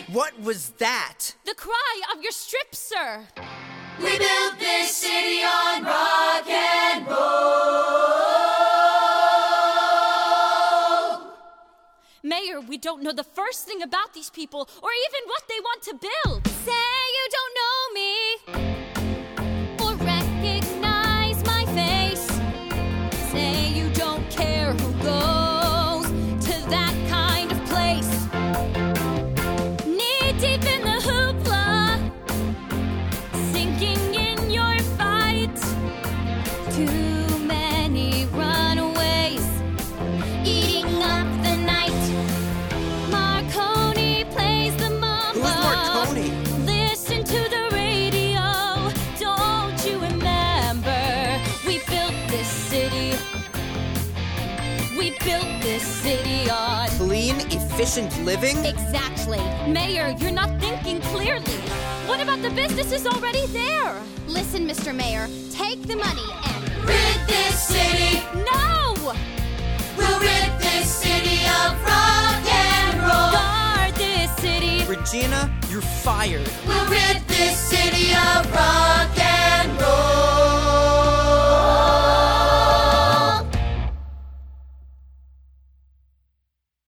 What was that? The cry of your strip, sir. We built this city on rock and roll. Mayor, we don't know the first thing about these people or even what they want to build. Say you don't know me or recognize my face. Say you don't care who goes to that kind of place. Knee deep in the hoopla, sinking in your fight. Too many runaways, eating up the night. Marconi plays the mama. Who's Marconi? Listen to the radio, don't you remember? We built this city. We built this city on Clean, efficient living? Exactly. Mayor, you're not thinking clearly. What about the businesses already there? Listen, Mr. Mayor, take the money and Rid this city. No! We'll rid this city of rock and roll. Guard this city. Regina, you're fired. We'll rid this city of rock and roll.